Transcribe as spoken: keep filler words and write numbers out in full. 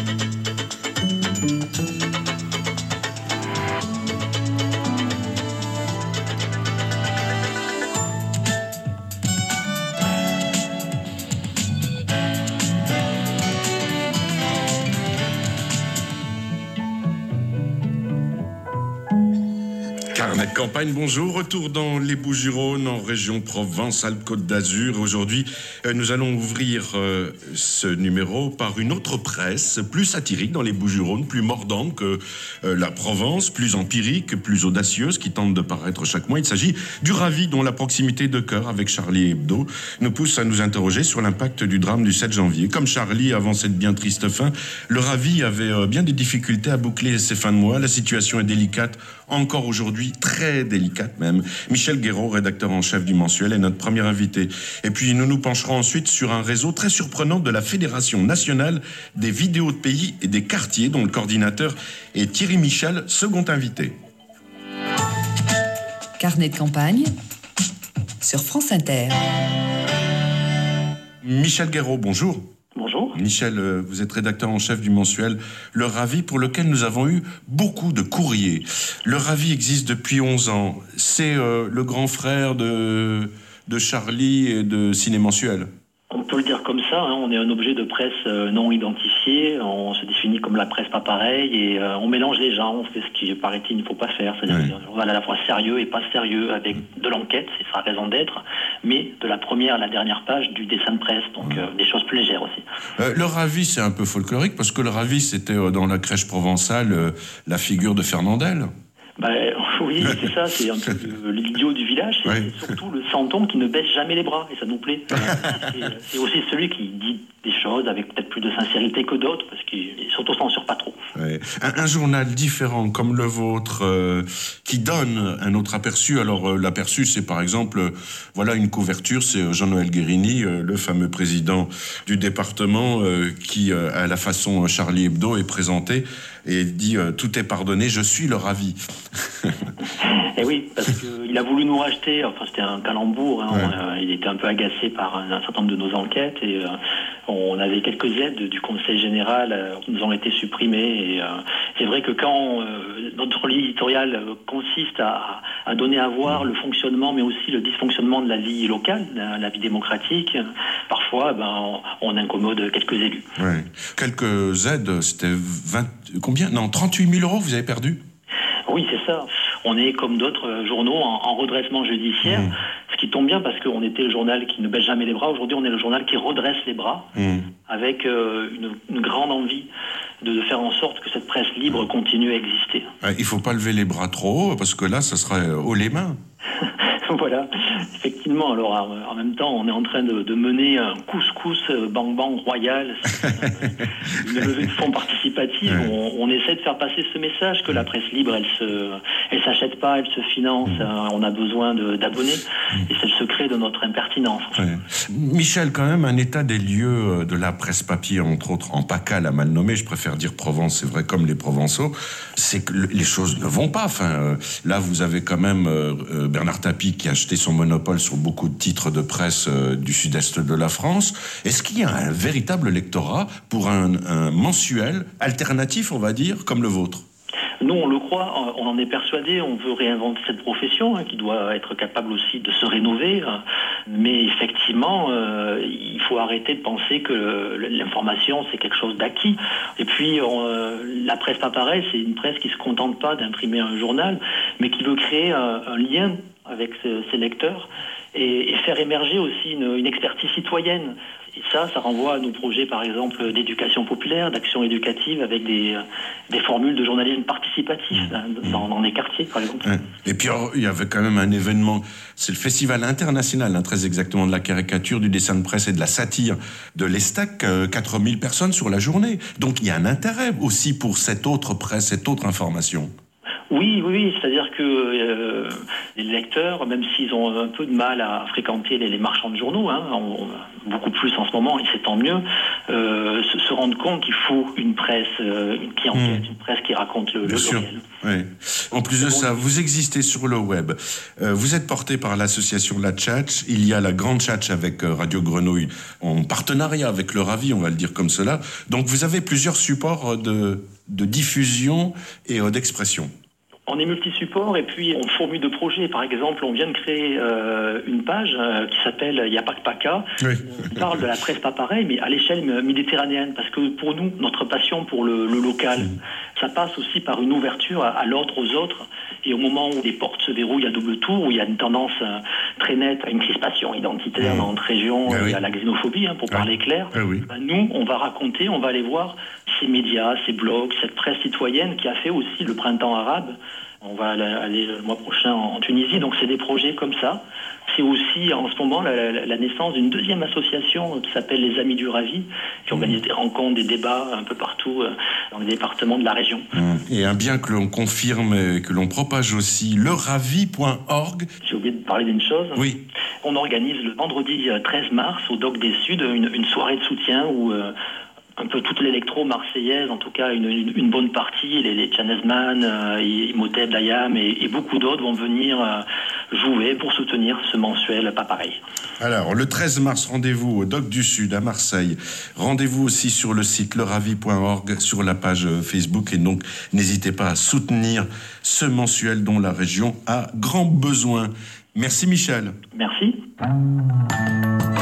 Carnet de campagne, bonjour. Retour dans les Bouches-du-Rhône, en région Provence-Alpes-Côte d'Azur. Aujourd'hui, nous allons ouvrir euh, ce numéro par une autre presse, plus satirique dans les Bouches-du-Rhône, plus mordante que euh, la Provence, plus empirique, plus audacieuse, qui tente de paraître chaque mois. Il s'agit du Ravi, dont la proximité de cœur avec Charlie Hebdo nous pousse à nous interroger sur l'impact du drame du sept janvier. Comme Charlie, avant cette bien triste fin, le Ravi avait euh, bien des difficultés à boucler ses fins de mois. La situation est délicate, encore aujourd'hui, très délicate même. Michel Guéraud, rédacteur en chef du mensuel, est notre premier invité. Et puis nous nous pencherons ensuite sur un réseau très surprenant de la Fédération nationale des vidéos de pays et des quartiers, dont le coordinateur est Thierry Michel, second invité. Carnet de campagne sur France Inter. Michel Guéraud, bonjour. Bonjour. Michel, vous êtes rédacteur en chef du mensuel Le Ravi, pour lequel nous avons eu beaucoup de courriers. Le Ravi existe depuis onze ans. C'est euh, le grand frère de, de Charlie et de Ciné Mensuel. On peut le dire comme ça, hein, on est un objet de presse euh, non identifié, on se définit comme la presse pas pareil et euh, on mélange les gens, on fait ce qui paraît-il il ne faut pas faire, c'est-à-dire oui. Un journal à la fois sérieux et pas sérieux, avec de l'enquête, c'est sa raison d'être, mais de la première à la dernière page du dessin de presse, donc oui. euh, des choses plus légères aussi. Euh, le Ravi, c'est un peu folklorique, parce que le Ravi, c'était euh, dans la crèche provençale euh, la figure de Fernandel. Bah, oui, c'est ça, c'est un peu l'idiot du village, c'est, oui. c'est surtout le santon qui ne baisse jamais les bras, et ça nous plaît. c'est, c'est aussi celui qui dit des choses avec peut-être plus de sincérité que d'autres, parce qu'il s'auto-censure pas trop. Oui. Un, un journal différent comme le vôtre, euh, qui donne un autre aperçu. Alors euh, l'aperçu, c'est par exemple, euh, voilà une couverture, c'est Jean-Noël Guérini, euh, le fameux président du département, euh, qui, euh, à la façon Charlie Hebdo, est présenté et dit euh, « Tout est pardonné, je suis le Ravi ». Et oui, parce qu'il a voulu nous racheter, enfin c'était un calembour, hein, ouais. on, euh, il était un peu agacé par un, un certain nombre de nos enquêtes et euh, on avait quelques aides du Conseil général euh, qui nous ont été supprimées et euh, c'est vrai que quand euh, notre ligne éditoriale consiste à, à donner à voir le fonctionnement mais aussi le dysfonctionnement de la vie locale, la, la vie démocratique, parfois ben, on, on incommode quelques élus. Ouais. Quelques aides, c'était vingt, combien Non, trente-huit mille euros vous avez perdu ? Oui, c'est ça. On est comme d'autres journaux en, en redressement judiciaire, mmh. ce qui tombe bien parce qu'on était le journal qui ne baisse jamais les bras. Aujourd'hui, on est le journal qui redresse les bras, mmh. avec euh, une, une grande envie de, de faire en sorte que cette presse libre mmh. continue à exister. Il ne faut pas lever les bras trop haut, parce que là, ça serait haut les mains. Voilà, effectivement. Alors, en même temps, on est en train de, de mener un couscous bang-bang royal, une levée de fonds participative. Ouais. On, on essaie de faire passer ce message que la presse libre, elle se, elle s'achète pas, elle se finance. Mmh. On a besoin de, d'abonnés, mmh. et c'est le secret de notre impertinence. Ouais. Michel, quand même, un état des lieux de la presse papier, entre autres, en PACA, la mal nommée, je préfère dire Provence, c'est vrai, comme les Provençaux, c'est que les choses ne vont pas. Enfin, euh, là, vous avez quand même euh, Bernard Tapie qui a acheté son monopole sur beaucoup de titres de presse euh, du sud-est de la France. Est-ce qu'il y a un véritable lectorat pour un, un mensuel alternatif, on va dire, comme le vôtre ? Nous, on le croit, on en est persuadé, on veut réinventer cette profession, hein, qui doit être capable aussi de se rénover. Hein. Mais effectivement, euh, il faut arrêter de penser que l'information, c'est quelque chose d'acquis. Et puis, on, euh, la presse pas pareil, c'est une presse qui ne se contente pas d'imprimer un journal, mais qui veut créer un, un lien avec ses, ses lecteurs et, et faire émerger aussi une, une expertise citoyenne. Et ça, ça renvoie à nos projets, par exemple, d'éducation populaire, d'action éducative, avec des, des formules de journalisme participatif mmh. dans, dans les quartiers, par exemple. Et puis, alors, il y avait quand même un événement, c'est le Festival international, hein, très exactement, de la caricature, du dessin de presse et de la satire de l'Estac, euh, quatre mille personnes sur la journée. Donc, il y a un intérêt aussi pour cette autre presse, cette autre information. Oui, oui, oui, c'est-à-dire que euh, les lecteurs, même s'ils ont un peu de mal à fréquenter les, les marchands de journaux, hein, on, beaucoup plus en ce moment, et c'est tant mieux, euh, se, se rendent compte qu'il faut une presse euh, qui enquête, mmh. une presse qui raconte le, le réel. Oui. En plus de ça, vous existez sur le web. Euh, vous êtes porté par l'association La Tchatch. Il y a la Grande Tchatch avec euh, Radio Grenouille en partenariat avec le Ravi, on va le dire comme cela. Donc vous avez plusieurs supports de, de diffusion et euh, d'expression. On est multi-support et puis on formule de projets. Par exemple, on vient de créer euh, une page euh, qui s'appelle « Il n'y a pas que PACA oui. ». On parle de la presse pas pareil, mais à l'échelle méditerranéenne. Parce que pour nous, notre passion pour le, le local, mmh. ça passe aussi par une ouverture à, à l'autre, aux autres. Et au moment où les portes se verrouillent à double tour, où il y a une tendance euh, très nette à une crispation identitaire mmh. dans notre région, ah, oui. à la xénophobie, hein, pour ah. parler clair, ah, oui. ben, nous, on va raconter, on va aller voir ces médias, ces blogs, cette presse citoyenne qui a fait aussi le printemps arabe. On va aller le mois prochain en Tunisie, donc c'est des projets comme ça. C'est aussi en ce moment la, la, la naissance d'une deuxième association qui s'appelle les Amis du Ravi, qui organise des rencontres, des débats un peu partout dans les départements de la région. Et un bien que l'on confirme, que l'on propage aussi, le ravi point org. J'ai oublié de parler d'une chose. Oui. On organise le vendredi treize mars au Doc des Suds une, une soirée de soutien où euh, un peu toute l'électro marseillaise, en tout cas une, une, une bonne partie, les, les Chanesman, euh, Imhotep, Dayam et, et beaucoup d'autres vont venir euh, jouer pour soutenir ce mensuel Pas Pareil. Alors, le treize mars, rendez-vous au Doc du Sud à Marseille. Rendez-vous aussi sur le site le ravi point org, sur la page Facebook. Et donc, n'hésitez pas à soutenir ce mensuel dont la région a grand besoin. Merci Michel. Merci.